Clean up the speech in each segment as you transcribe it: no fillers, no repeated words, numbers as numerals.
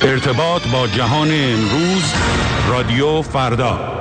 ارتباط با جهان امروز، رادیو فردا.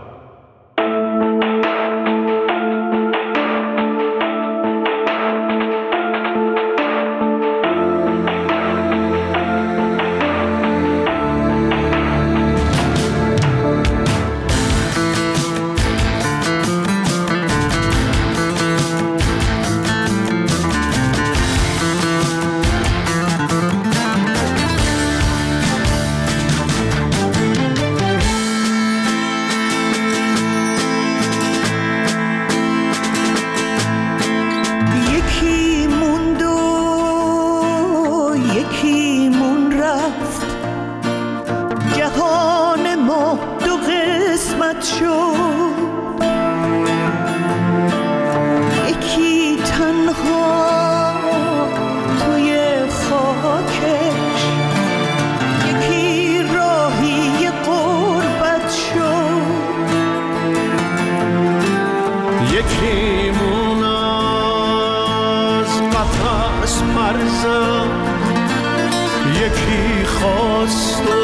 یکی خواست و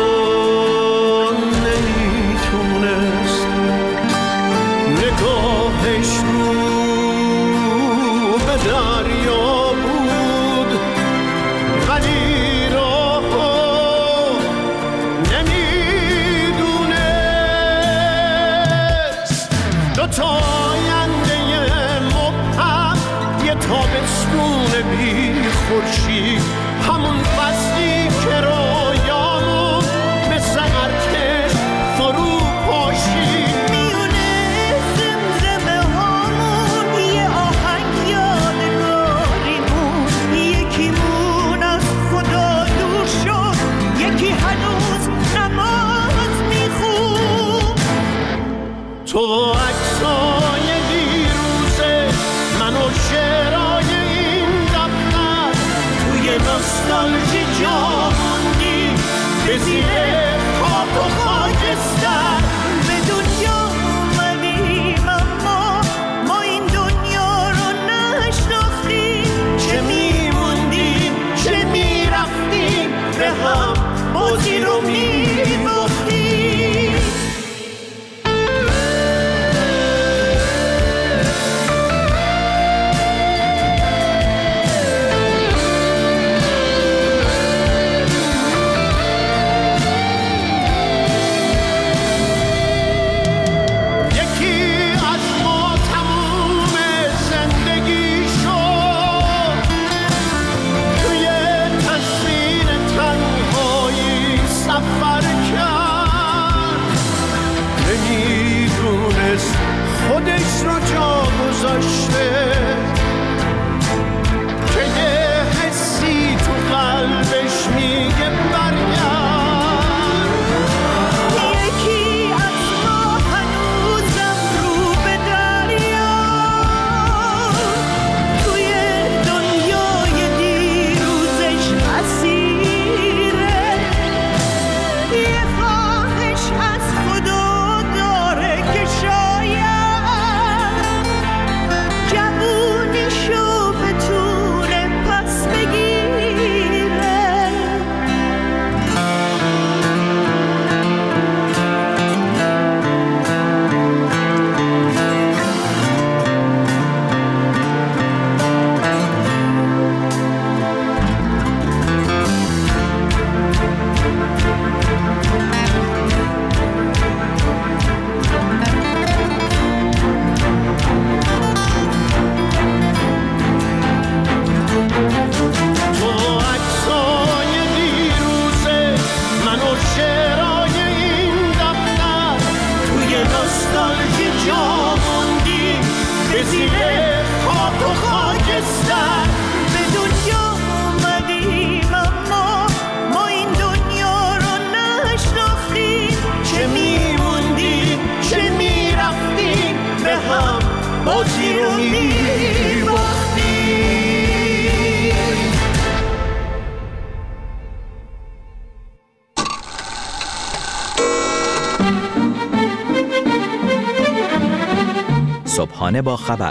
نمیتونست، نگاهش رو به دریا بود ولی راهو نمیدونست. دوتا آینده مبهم، یه تابستون بی خورشید، همون فصلی که رویامون مثل ارتش فرو پاشید. میونه زمزمه هامون یه آهنگ یادگاریمون، یکیمون از خدا دور شد، یکی هنوز نماز میخون. تو عکسای دیروزه، من و شعرهای این دفتر، توی نوستالژی جا موندی به زیر خاک و خاکستر. به دنیا اومدیم اما ما این دنیا رو نشناختیم، چه میموندیم چه میرفتیم، به هم بازی رو میباختیم. خودش رو جا گذاشته که یه حسی تو قلبش میگه برگرد. یکی از ما هنوزم رو به دریا، توی دنیای دیروزش اسیره، یه خواهش از خدا داره که بازی رو میباختیم. صبحانه با خبر،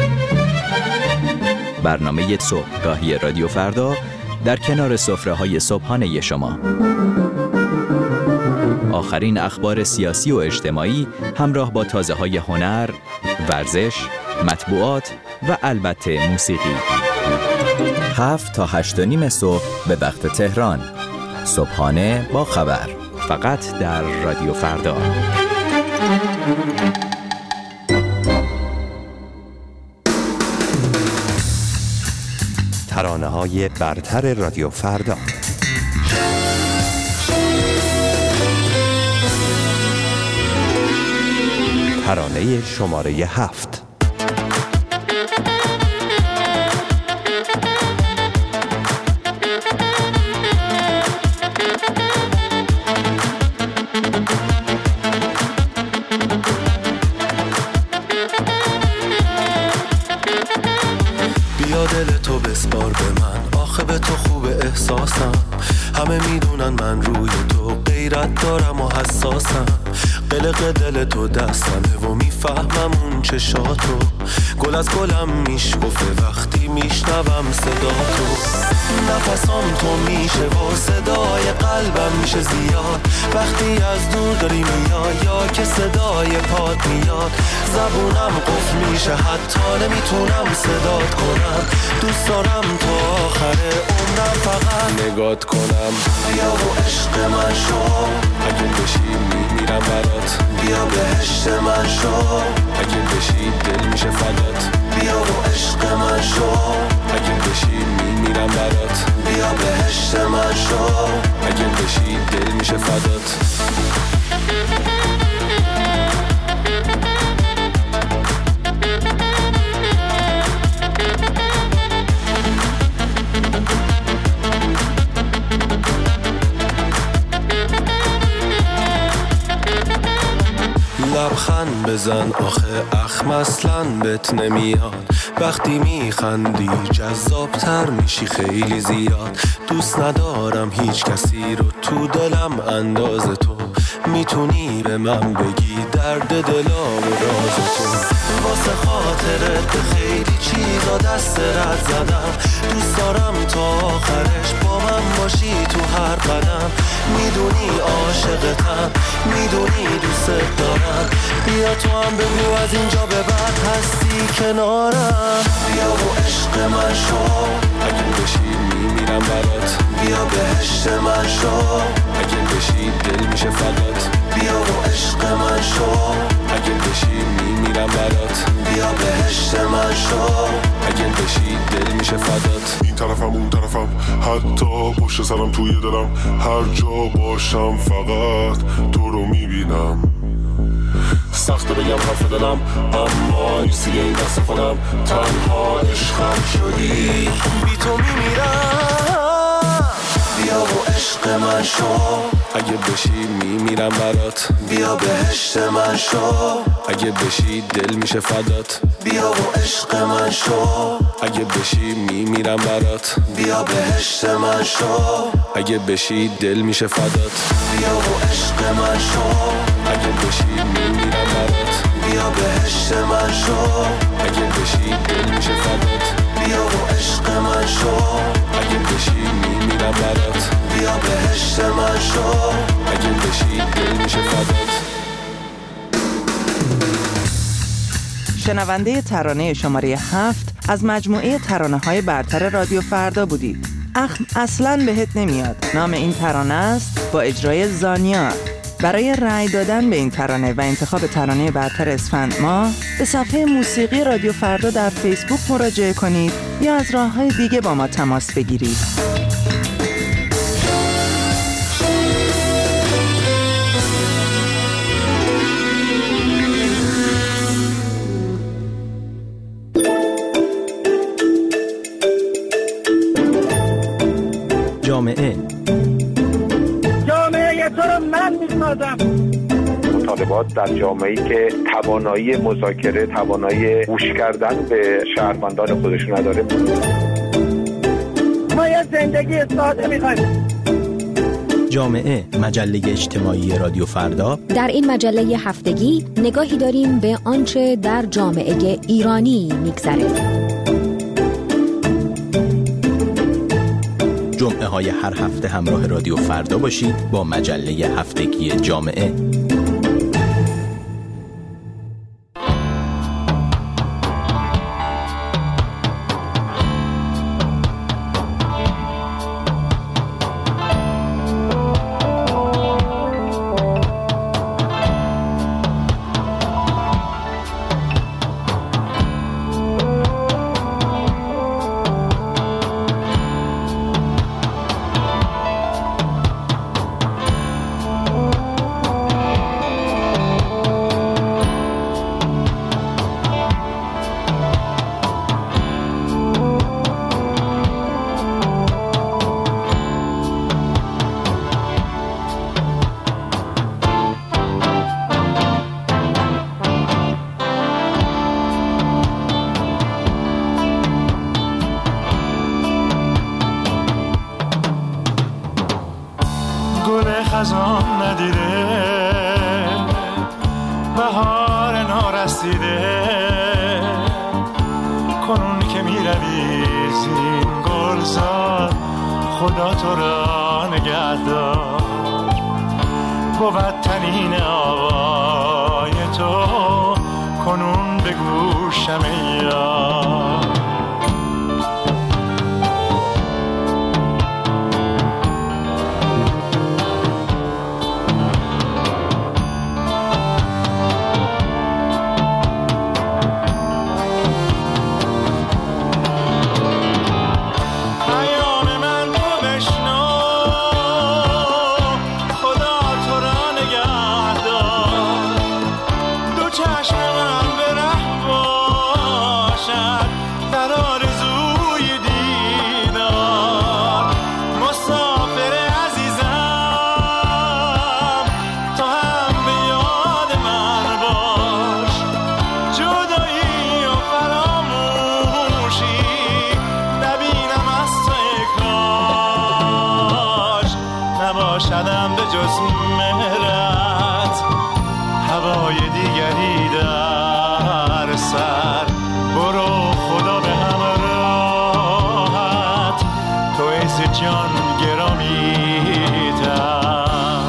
برنامه صبحگاهی رادیو فردا در کنار سفره‌های صبحانه شما. آخرین اخبار سیاسی و اجتماعی همراه با تازه‌های هنر، ورزش، مطبوعات و البته موسیقی. 7 تا 8:30 صبح به وقت تهران. صبحانه با خبر. فقط در رادیو فردا. ترانه‌های برتر رادیو فردا. ترانه شماره 7. بیا دل تو بسپار به من، آخه به تو خوب احساسم. همه میدونن من روی تو غیرت دارم و حساسم. قلق دل تو دستمه و میفهمم اون چشاتو. گل از گلم میشکفه وقتی میشنوم صدا تو. نفسام تو میشه و صدای قلبم میشه زیاد وقتی از دور داری میای یا که صدای پات میاد. زبونم قفل میشه حتی نمیتونم صدات کنم. دوست دارم تا آخر عمرم فقط نگات کنم. بیا و عشق من شو، اگه بشی میمیرم برات. بیا بهشت من شو، اگه بشی دل میشه فدات. بیا و عشق من شو، اگه بشی میمیرم برات. بیا بهشت من شو، اگه بشی دل میشه فدات. لبخند بزن آخه اخم اصلاً بهت نمیاد. وقتی میخندی جذابتر میشی خیلی زیاد. دوست ندارم هیچ کسی رو تو دلم انداز تو. میتونی به من بگی درد دلا و راز تو. واسه خاطرت به خیلی چیزا دست رد زدم. دوست دارم تا آخرش با من باشی تو هر قدم. میدونی عاشقتم، میدونی دوست دارم. بیا تو هم بگو از اینجا به بعد هستی کنارم. بیا و عشق من شو، اگه بشی میمیرم برات. بیا بهشت من شو، اگه بشی دل میشه فدات. بیا و عشق من شو، اگه بشی میمیرم برات. بیا بهشت من شو، اگه بشی دل میشه فدات. این طرفم اون طرفم حتی پشت سرم توی دلم. هر جا باشم فقط تو رو میبینم. سخته بگم حرف دلم اما نیستی این دست خودم. تنها عشقم شدی، بی تو میمیرم. بیا و عشق من شو، اگه بشی میمیرم برات. بیا بهشت من شو، اگه بشی دل میشه فدات. بیا و عشق من شو، اگه بشی میمیرم برات. بیا بهشت من شو، اگه بشی دل میشه فدات. بیا و عشق من شو، اگه بشی میمیرم برات. بیا بهشت من شو، اگه بشی دل میشه فدات. بیا و عشق من شو، اگه بشی میمیرم برات. بیا بهشت من شو، اگه بشی دل میشه فدات. شنونده ترانه شماره 7 از مجموعه ترانه‌های برتر رادیو فردا بودید. اخم اصلاً بهت نمیاد. نام این ترانه است با اجرای زانیا. برای رأی دادن به این ترانه و انتخاب ترانه برتر اسفند ماه به صفحه موسیقی رادیو فردا در فیسبوک مراجعه کنید یا از راه‌های دیگه با ما تماس بگیرید. جامعه تو رو من میسازم. مطالبات در جامعه‌ای که توانایی مذاکره، توانایی گوش کردن به شهروندان خودشون نداره. ما یه زندگی ساده می‌خوایم. جامعه، مجله اجتماعی رادیو فردا. در این مجله هفتگی نگاهی داریم به آنچه در جامعه ایرانی می‌گذره. جمعه های هر هفته همراه رادیو فردا باشید با مجله هفتگی جامعه. خزان ندیده بهار نارسیده کنون که می روی زین گلزار خدا تو را نگهدار بود تنین آوای تو کنون به گوشم یار شدم به جز مهرت هوای دیگری در سر برو خدا به همراهت تو عز جان گرامی تر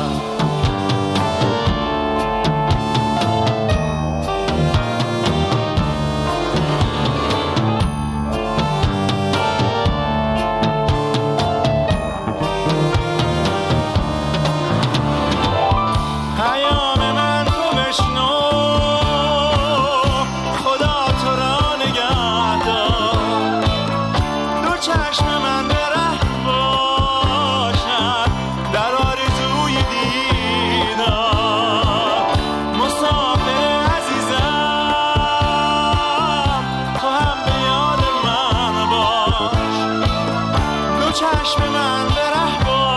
چشم من به ره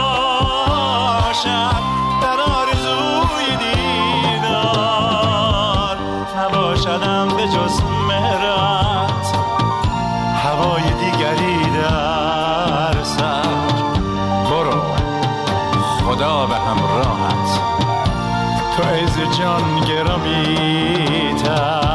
باشد در آرزوی دیدار نباشدم به جز مهرت هوای دیگری در سر برو خدا به همراهت تو عز جان گرامی تر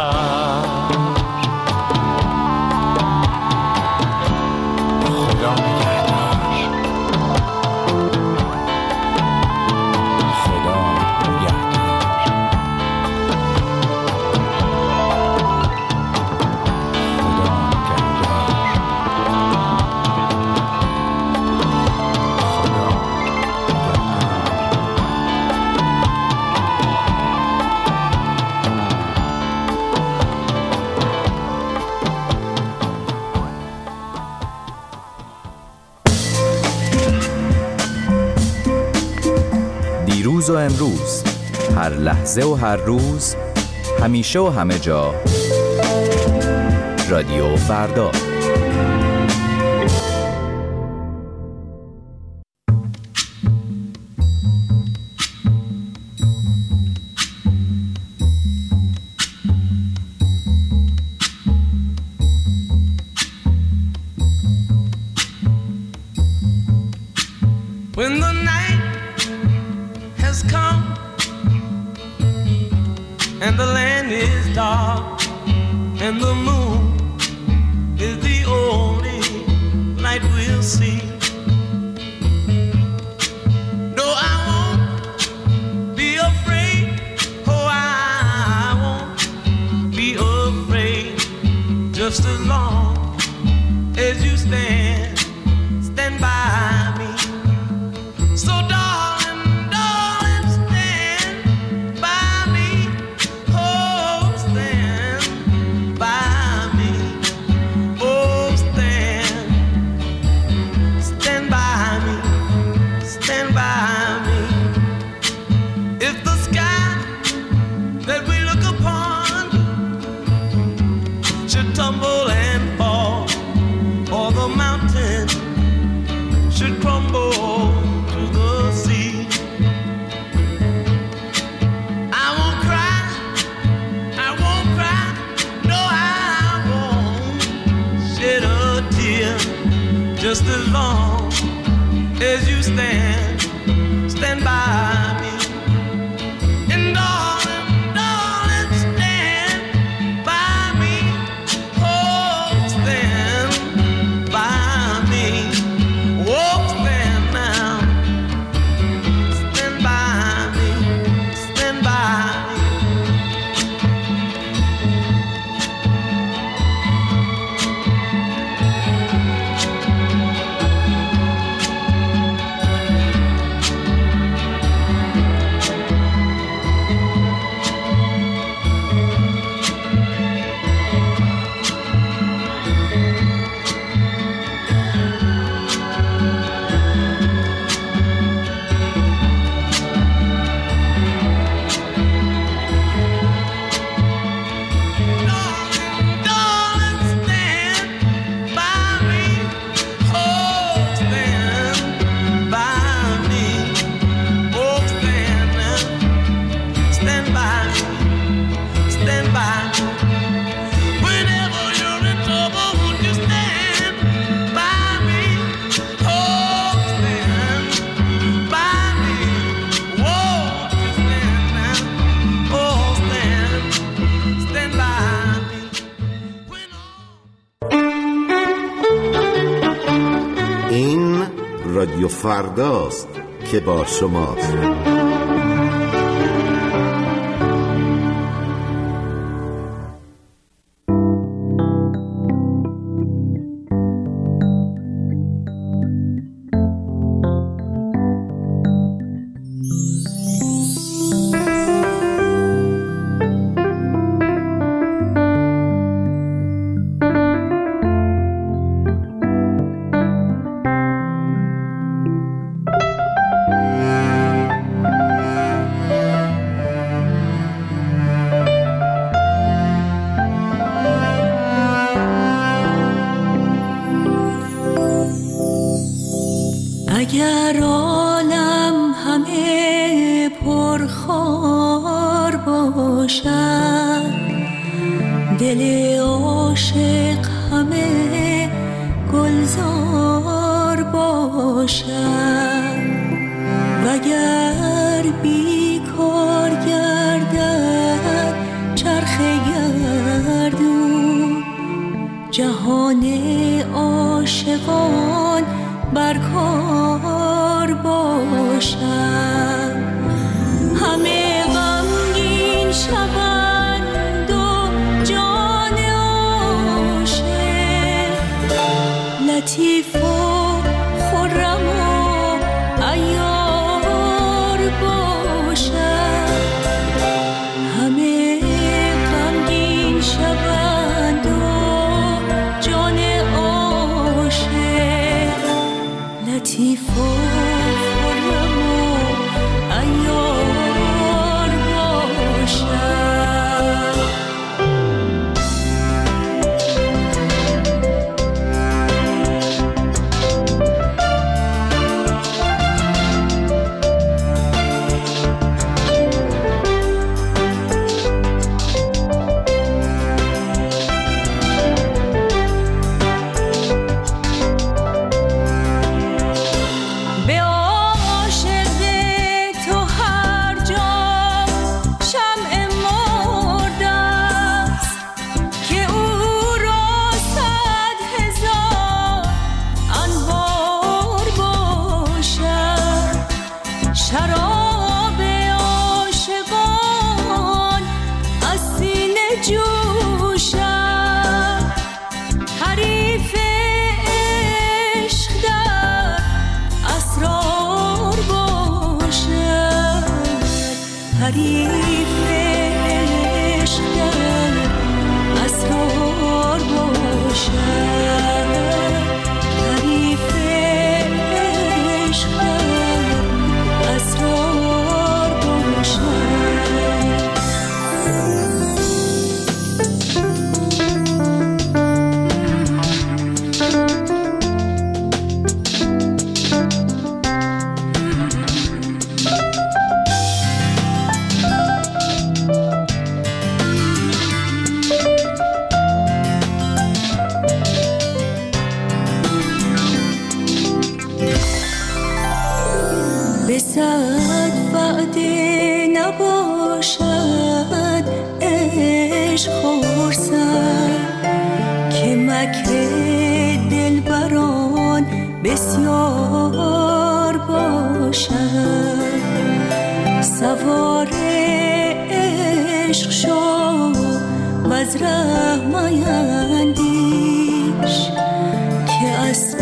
دیروز و امروز، هر لحظه و هر روز، همیشه و همه جا، رادیو فردا. When the night has come and the land is dark and the moon is the only light we'll see, just as long as you stand by me. So darling, darling, stand by me. Oh, stand by me. Oh, stand by me. Stand by me. If the sky that we look upon should tumble and fall, or the mountain should crumble to the sea, I won't cry, no I won't shed a tear, just as long as you stand by me. And darling, darling, stand by me. Oh, stand by me. Oh, stand now. Stand by me. Stand by me. رادیو فرداست که با شماست. اگر عالم همه پرخار باشد، دل عاشق همه گلزار باشد، وگر بیکار گردد چرخ گردون، جهان عاشقان برکار باشد. همه غمگین شوند و جان عاشق لطیف و خرم و عیار باشد. همه غمگین شوند و جان عاشق لطیف و خرم و عیار باشد. حریف عشقم اسرار باشد، حریف عشقم اسرار باشد. صد وعده نباشد عشق خرسند که مکر دلبران بسیار باشد. سوار عشق شو و از ره میندیش که اسب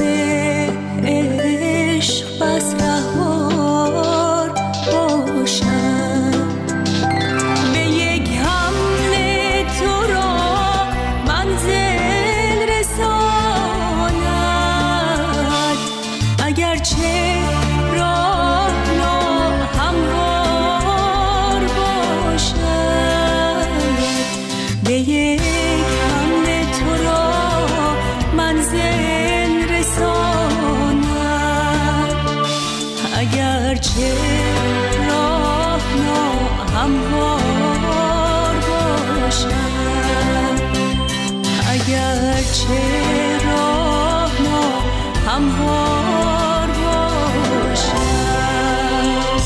عشق بس رهوار باشد. به یک حمله تو را منزل رساند، اگرچه راه ناهموار باشد. به یک حمله تو را منزل رساند، اگرچه راه ناهموار باشد، اگرچه راه ناهموار باشد.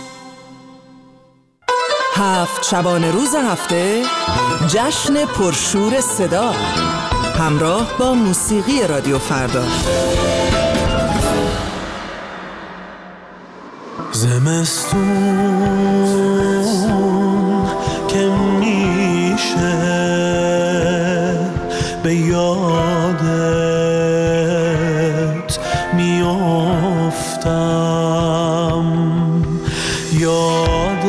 7 شبانه روز هفته جشن پرشور صدا همراه با موسیقی رادیو فردا. زمستون که میشه به یادت میافتم، یاد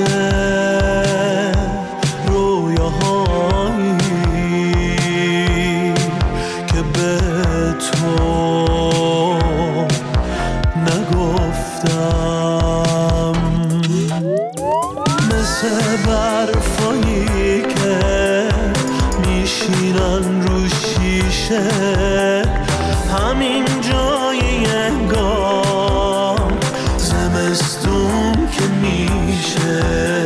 رویاهایی که به تو نگفتم، مثل برفایی که میشینن رو شیشه همین جای انگار. زمستون که میشه،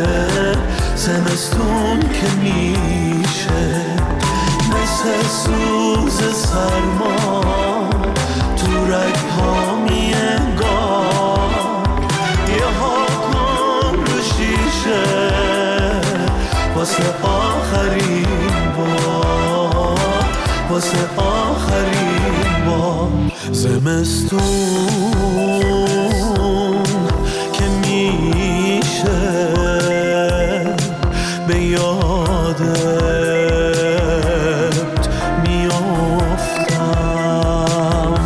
زمستون که میشه، مثل سوز سرما تو رگ‌ها میانگار. یه حکم رو شیشه واسه آخرین بار، واسه آخرین بار. زمستون که میشه به یادت میافتم.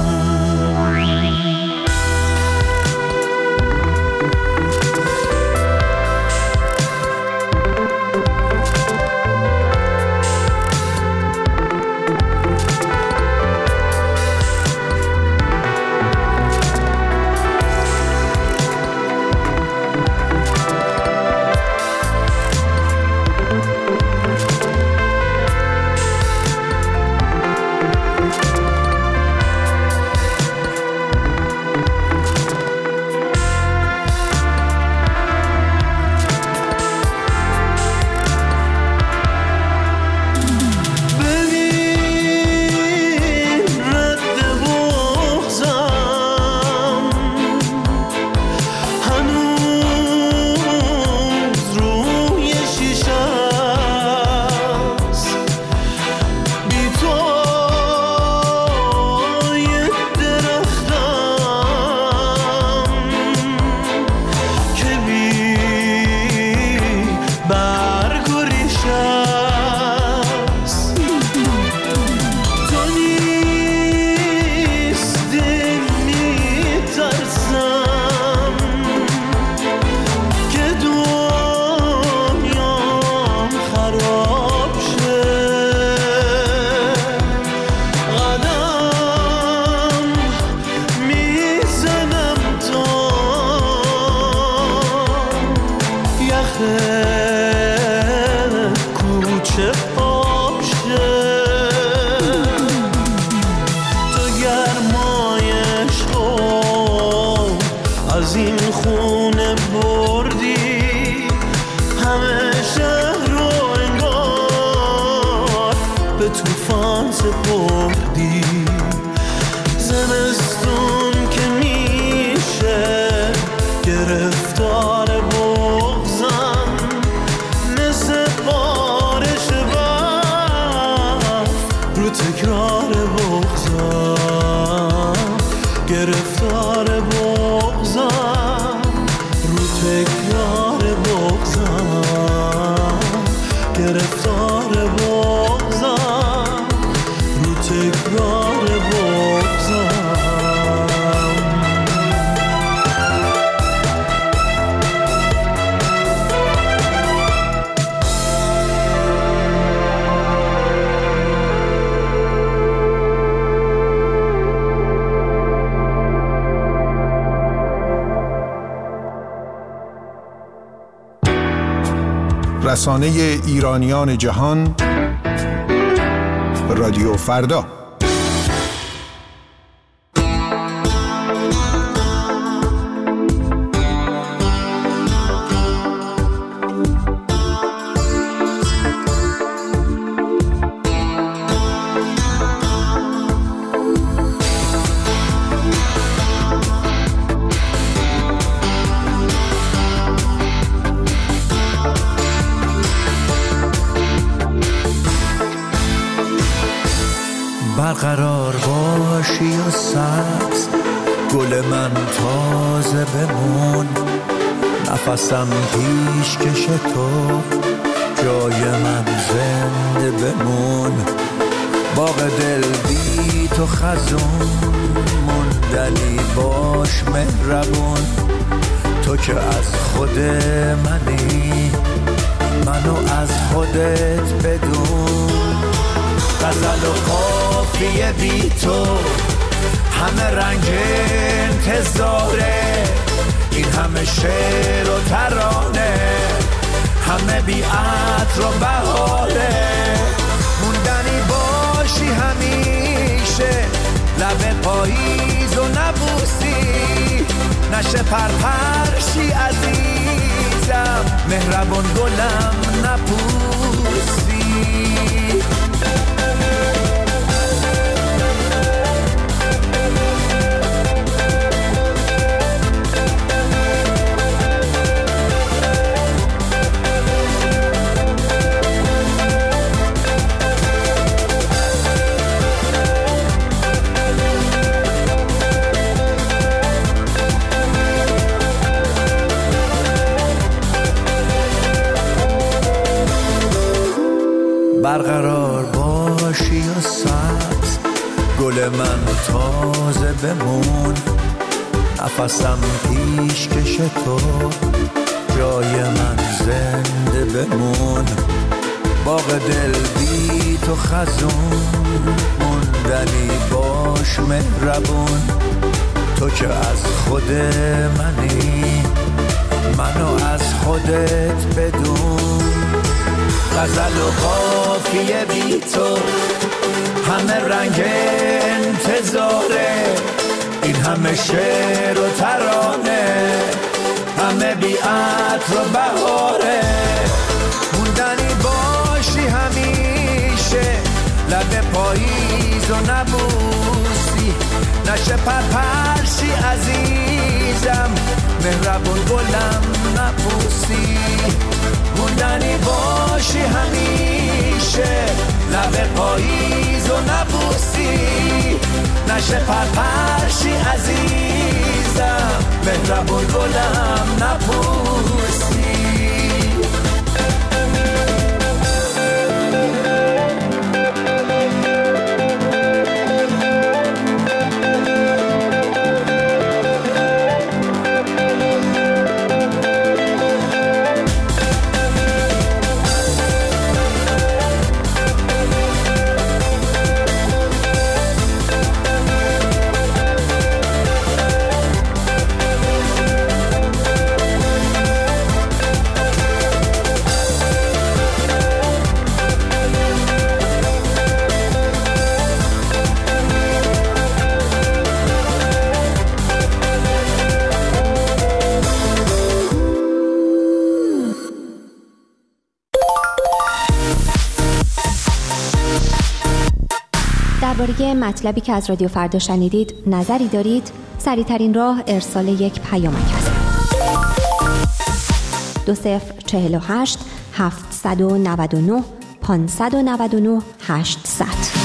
کوچه باشه تو گرمای عشق از این خونه بردی همه شهر رو انگار به طوفان سپردی زمستون که میشه گرفتار بغضم مثل بارش برف رو تکرار بغضم گرفتار بغضم رو تکرار بغضم گرفتار بغضم رو تکرار بغضم رسانه ایرانیان جهان رادیو فردا. برقرار باشی و سبز گل من تازه بمون نفسم پیش کش تو جای من زنده بمون باغ دل بی تو خزون موندنی باش مهربون تو که از خود منی منو از خودت بدون غزل و قافیه بی تو همه رنگ انتظاره این همه شعر و ترانه همه بی عطر و بهاره موندنی باشی همیشه لب پاییز و نبوسی نشه پرپرشی عزیزم مهربون گلم نپوسی برقرار باشی و سبز گل من تازه بمون نفسم پیش کش تو جای من زنده بمون باغ دل بی تو خزون موندنی باش مهربون تو که از خود منی منو از خودت بدون غزل و قافیه بی تو همه رنگ انتظاره این همه شعر و ترانه همه بی عطر و بهاره موندنی باشی همیشه لب پاییز و نبوسی نشه پرپرشی عزیزم مهربون گلم نپوسی موندنی باشی همیشه لب پاییز و نبوسی نشه پرپرشی عزیزم مهربون گلم نپوسی درباره مطلبی که از رادیو فردا شنیدید نظری دارید؟ سریع‌ترین راه ارسال یک پیامک است. 2048 799 599 800.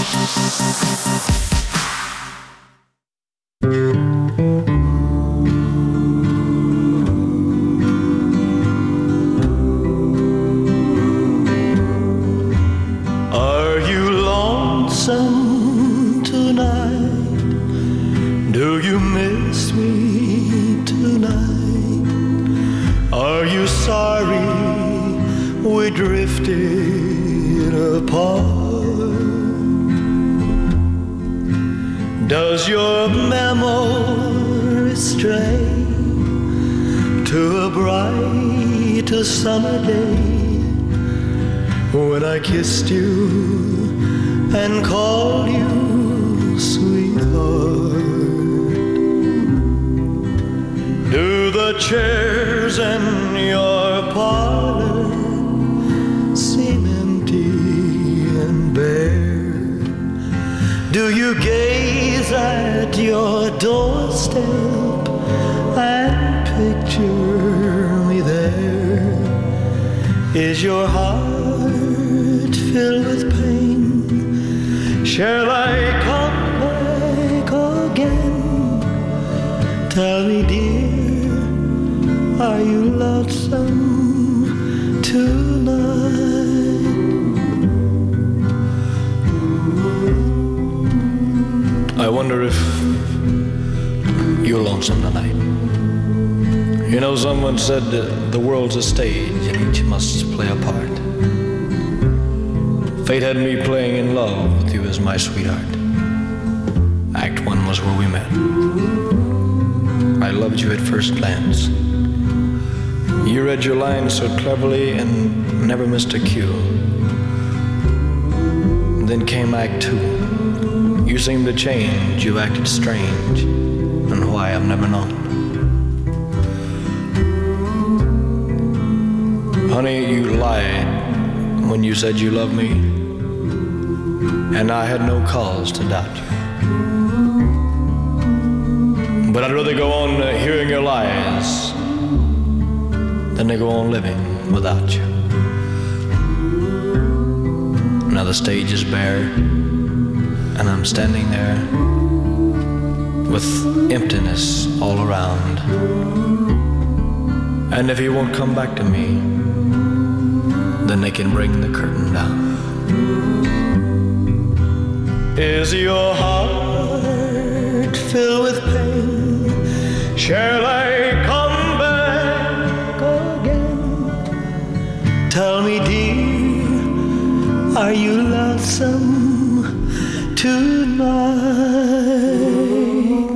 Drifted apart. Does your memory stray to a bright summer day when I kissed you and called you sweetheart? Do the chairs in your parlor seem empty and bare? Do you gaze at your doorstep and picture me there? Is your heart filled with pain? Shall I come back again? Tell me, dear, are you lonesome tonight? I wonder if you're lonesome tonight. You know, someone said the world's a stage and each must play a part. Fate had me playing in love with you as my sweetheart. Act 1 was where we met. I loved you at first glance. You read your lines so cleverly and never missed a cue. Then came Act 2. You seemed to change, you acted strange, and why I've never known. Honey, you lied when you said you loved me, and I had no cause to doubt you. But I'd rather go on hearing your lies than to go on living without you. Now the stage is bare, and I'm standing there with emptiness all around. And if you won't come back to me, then they can bring the curtain down. Is your heart filled with pain? Shall I come back again? Tell me, dear, are you lonesome tonight?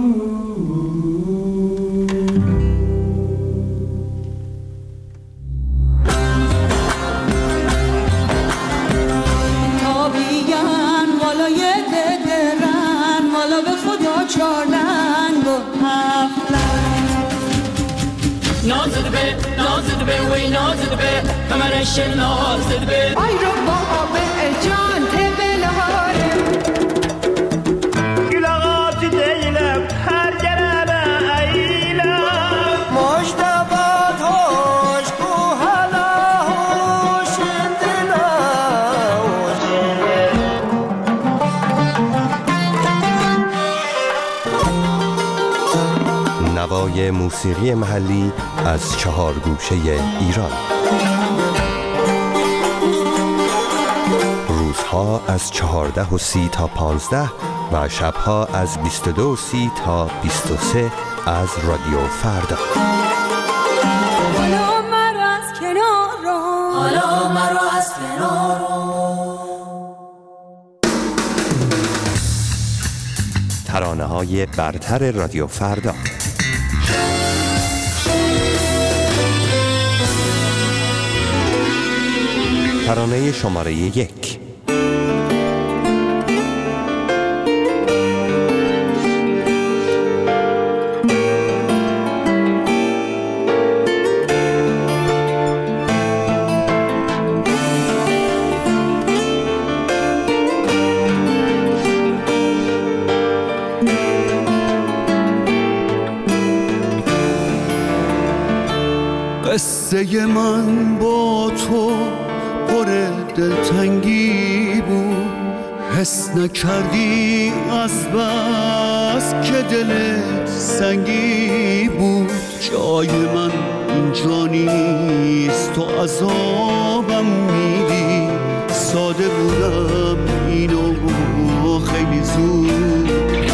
آی رو باب جان تبل هاره گلاغات دیلم هر جرابه ایلم مجدبات هوش کوهلا هوش اندلا نوای موسیقی محلی از 4 گوشه ایران. روزها از 14:30 تا 15 و شبها از 22:30 تا 23 از رادیو فردا. حالا مرا از کنار رو، حالا مرا از کنار رو. ترانه‌های برتر رادیو فردا. ترانه شماره 1. قصه من با تو پر دلتنگی بود، حس نکردی از بس که دلت سنگی بود. جای من اینجا نیست، تو عذابم میدی. ساده بودم اینو خیلی زود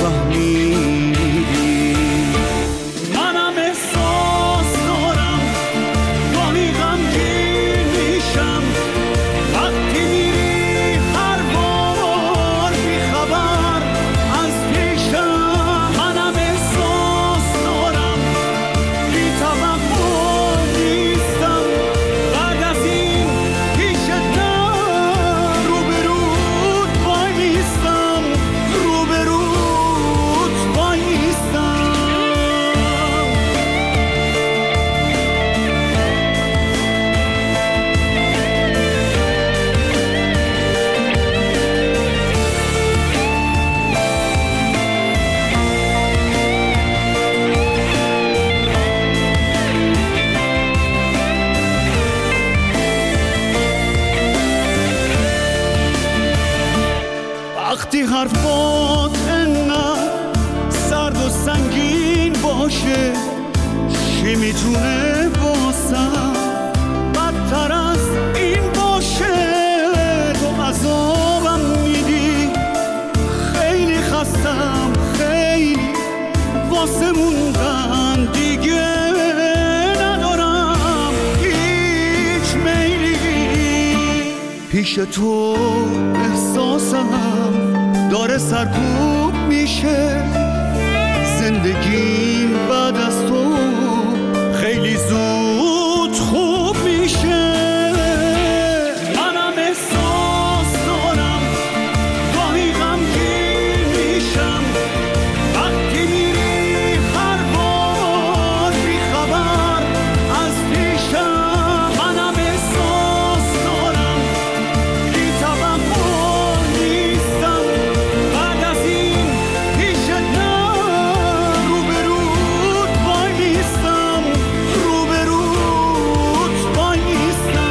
فهمیدی. منم احساس دارم گاهی غمگین میشم وقتی میری هر بار بیخبر از پیشم. منم احساس دارم بی توقع نیستم بعد از این پیشتم روبروت وایستم، روبروت وایستم. وقتی حرفات انقدر سرد و سنگین باشه، چی میتونه واسم بدتر از این باشه؟ تو عذابم میدی، خیلی خستم، خیلی واسه موندن دیگه ندارم هیچ میلی. پیش تو احساسم داره سرکوب میشه، زندگیم بعد از تو خیلی زود خوب میشه. منم احساس دارم گاهی غمگین میشم وقتی میری هر بار بیخبر از پیشم. منم احساس دارم بی توقع نیستم بعد از این پیشتم روبروت وایستم، روبروت وایستم.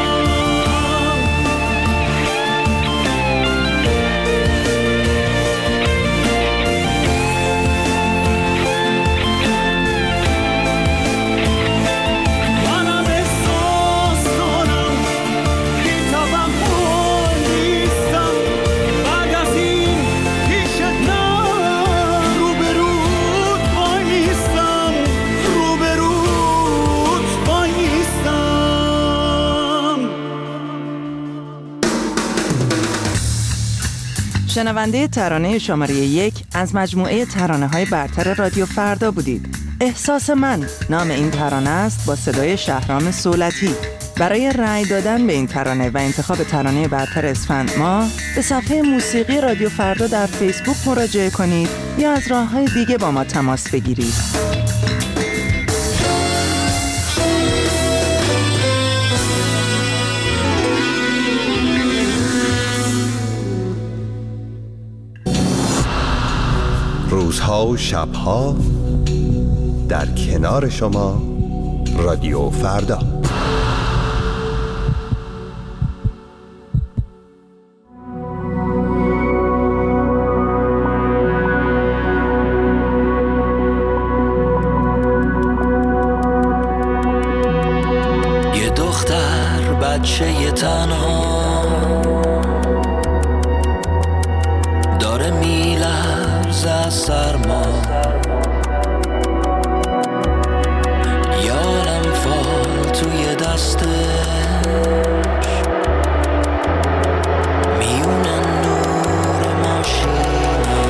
منم احساس دارم بی توقع نیستم بعد از این پیشتم روبروت وایستم، روبروت وایستم. شنونده ترانه شماره 1 از مجموعه ترانه‌های برتر رادیو فردا بودید. احساس من نام این ترانه است با صدای شهرام صولتی. برای رأی دادن به این ترانه و انتخاب ترانه برتر اسفند ماه به صفحه موسیقی رادیو فردا در فیسبوک مراجعه کنید یا از راه‌های دیگه با ما تماس بگیرید. روزها و شبها در کنار شما رادیو فردا. یه دختر بچه تنها داره میلرزه از سرما، یارم فال توی دستش میونه نور ماشینا.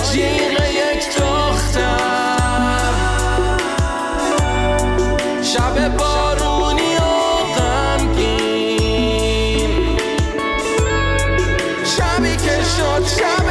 جیغ یک دختر، شب بارونی و غمگین، شبی که شد شب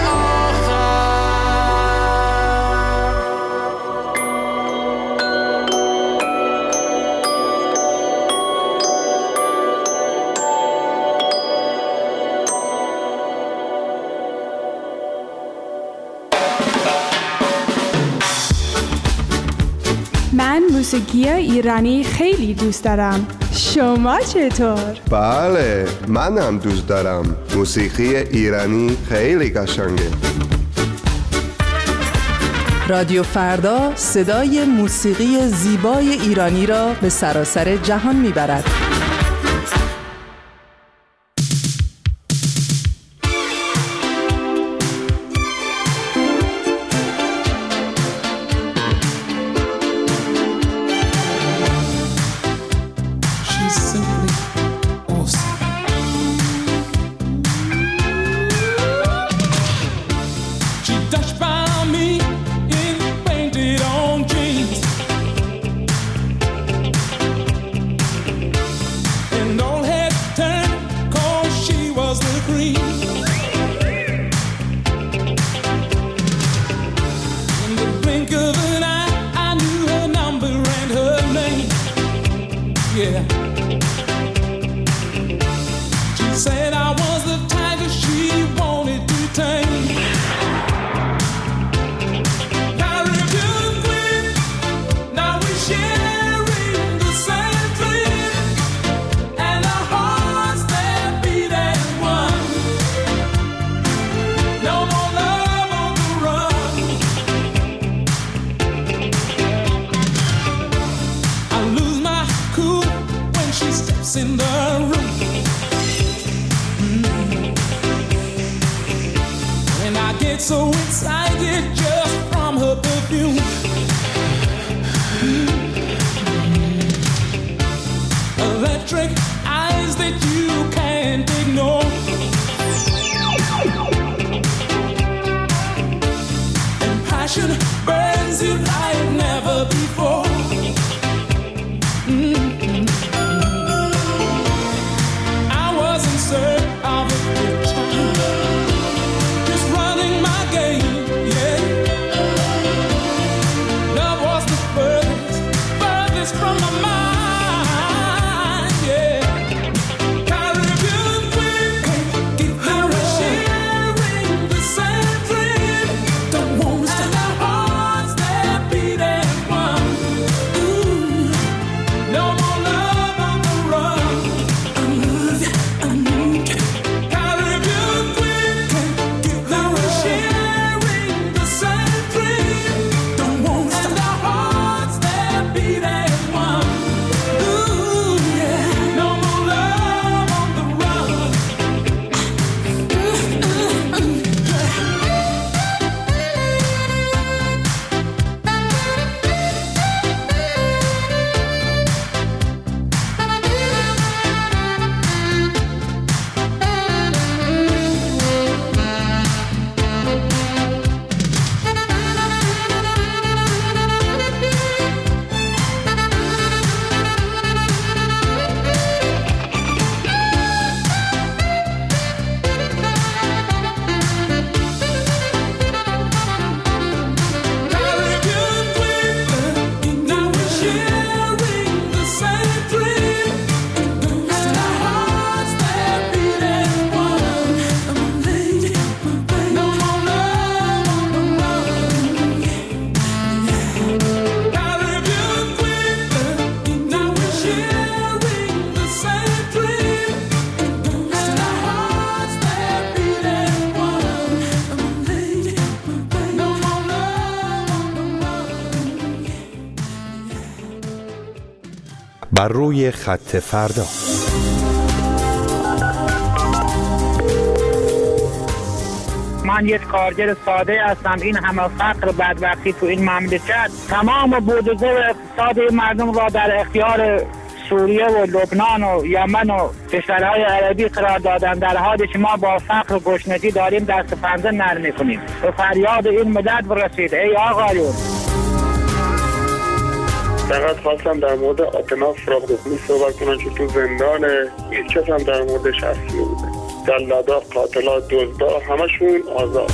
من موسیقی ایرانی خیلی دوست دارم. شما چطور؟ بله، منم دوست دارم. موسیقی ایرانی خیلی قشنگه. رادیو فردا صدای موسیقی زیبای ایرانی را به سراسر جهان میبرد. In the room, and I get so excited just from her perfume. Electric eyes that you can't ignore, and passion burns you like never before. بر روی خط فردا. من یک کارگر ساده هستم. این همه فقر و بدبختی تو این مملکت تمام بودجه اقتصاد مردم را در اختیار سوریه و لبنان و یمن و کشورهای عربی قرار دادن، در حالی که ما با فقر و گشنگی داریم دست پنجه نرم می‌کنیم. به فریاد این ملت برسید ای آقایون. فقط خواستم در مورد آتنا فراغ‌دخانی صحبت کنم که تو زندانه، هیچ کس هم در موردش حرف نمی‌زنه. جلادا، قاتلا، دزدا همشون آزاد.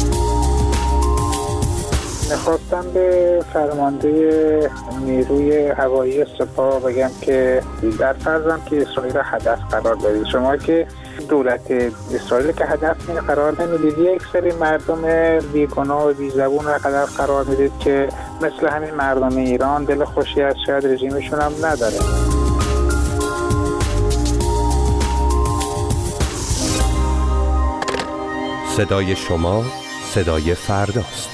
میخواستم به فرمانده نیروی هوایی سپاه بگم که در فرضم که اسرائیل هدف قرار دارید، شما که دولت اسرائیل که هدف قرار نمیدید، یک سری مردم بیگناه و بیزبون رو هدف قرار میدید که مثل همین مردم ایران دل خوشی از شاید رژیمشون هم نداره. صدای شما صدای فرداست.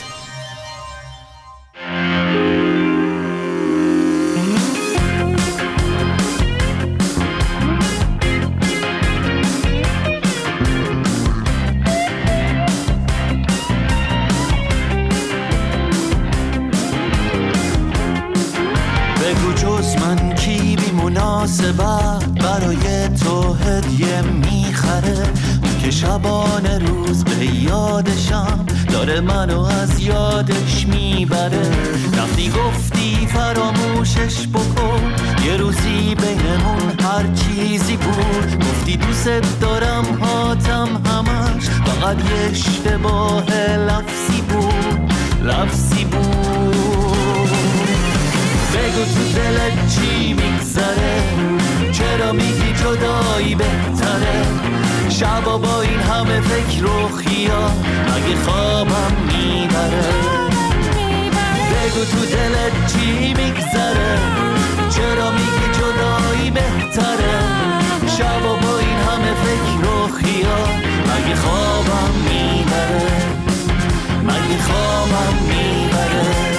بگو جز من کی بی مناسبت برای تو هدیه میخره، که شبانه روز به یادشم داره منو از یادش میبره. رفتی گفتی فراموشش بکن، یه روزی بینمون هر چیزی بود. گفتی دوست دارم هاتم همش فقط یه اشتباه لفظی بود، لفظی بود. بگو تو دلت چی میگذره، چرا میگی جدایی بهتره؟ شبا با این همه فکر و خیال مگه خوابم میبره؟ بگو تو دلت چی میگذره، چرا میگی جدایی بهتره؟ شبا با این همه فکر و خیال مگه خوابم میبره؟ مگه خوابم میبره؟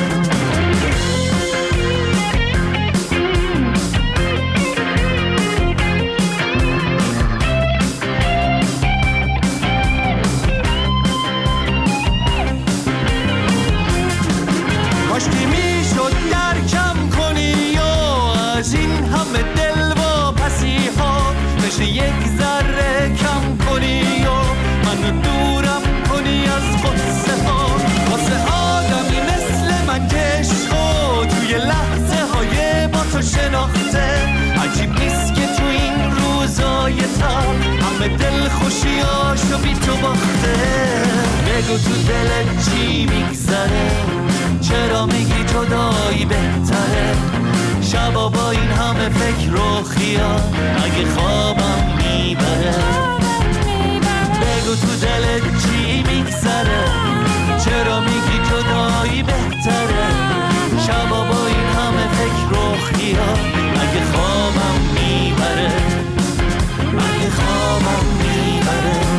کاشکی میشد درکم کنی یا از این همه دل و پسی ها نشه یک ذره کم کنی یا منو دورم کنی از قصه ها. واسه آدمی مثل من که عشقو توی لحظه های با تو شناخته، عجیب نیست که تو این روزای تر همه دل خوشیاشو بی تو باخته. بگو تو دلت چی میگذره، چرا میگی جدایی بهتره؟ شبا با این همه فکر و خیال اگه خوابم میبره؟ بگو تو دلت چی میگذره، چرا میگی جدایی بهتره؟ شبا با این همه فکر و خیال اگه خوابم میبره؟ اگه خوابم میبره؟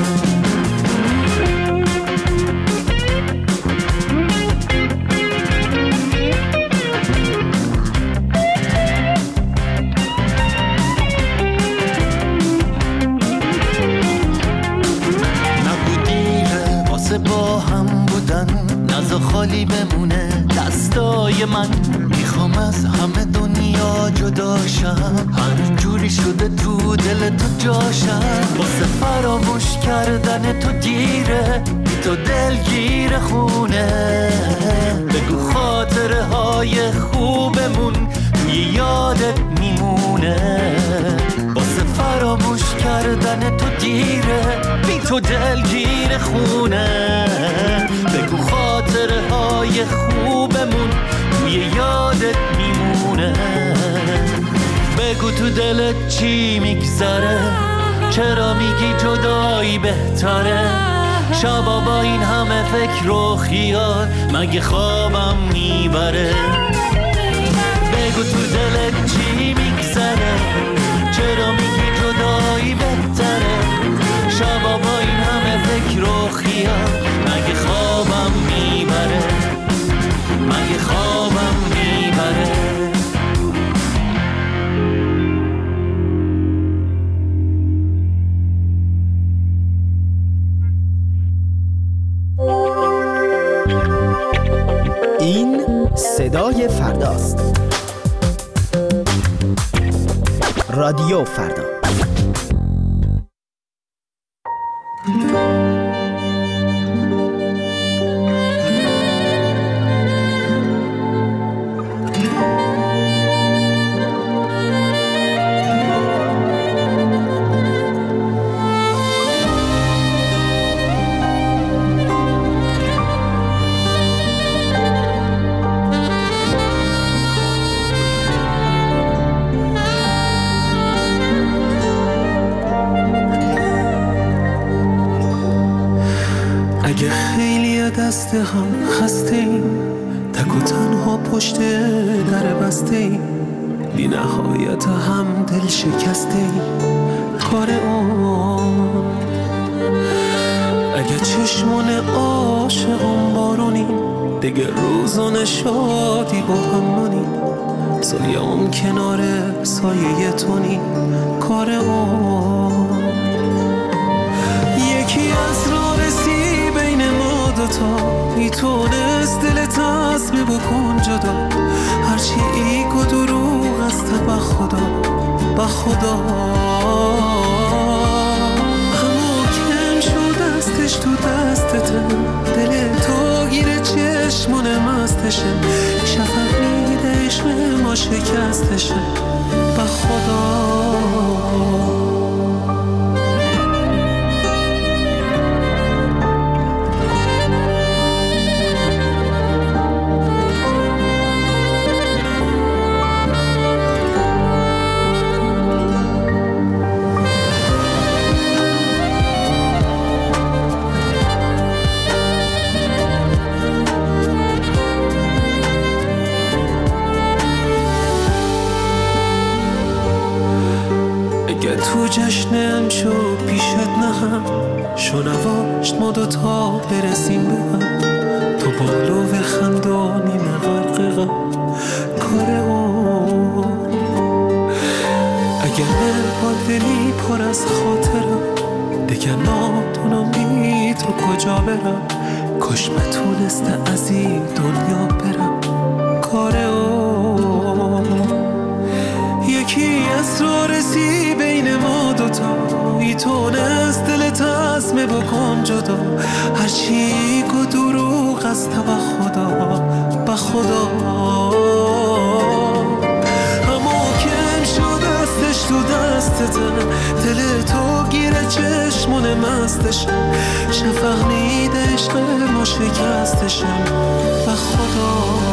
با هم بودن نزا خالی بمونه دستای من. میخوام از همه دنیا جداشم، هر جوری شده تو دل تو جاشم. واسه فراموش کردن تو دیره، تو دلگیر خونه. بگو خاطره های خوبمون توی یادت میمونه. واسه فراموش کردن تو دیره، بی تو دلگیر خونه. بگو خاطره های خوبمون توی یادت میمونه. بگو تو دلت چی میگذره، چرا میگی جدایی بهتره؟ شبا با این همه فکر و خیال مگه خوابم میبره؟ بگو تو دلت چی میگذره، چرا میگی جدایی بهتره؟ شبا با این همه فکر و خیال مگه خوابم میبره؟ مگه خوابم میبره؟ این صدای فرداست. رادیو فردا. اگه خیلی دست هم خسته ایم، تک و تنها پشت در بسته ایم، بی نهایت هم دل شکسته ایم، کار اون. اگه چشمون عاشقون بارونیم، دیگه روزان شادی با هم مونیم، سایه اون کنار سایه تونیم، کار اون. یکی از راه رسی بین ما دوتا، میتونست دلت عزم بکن جدا، هرچی ایگ و دروغ است به خدا، به خدا. همو کم شد دستش تو دستته، دل تو گیره چشمون مستشه، شفق میده عشق ما شکستشه، به خدا. تو جشنم شو پیشت نهم، شنواشت ما دوتا برسیم به هم، تو بالو و خندانی مغرق غم، کار اون. اگر من با دلی پر از خاطرم، دیگه نادونم بی تو کجا برم، کاش بتونسته از این دنیا برم، کار اون. یکی از راه رسی بین ما دوتا، میتونست دلت عزم بکن جدا، هرچی که دروغ است به خدا، به خدا. همو کم شد دستش تو دستته، دل تو گیره چشمون مستشه، شفق میده عشق ما شکستشه، به خدا.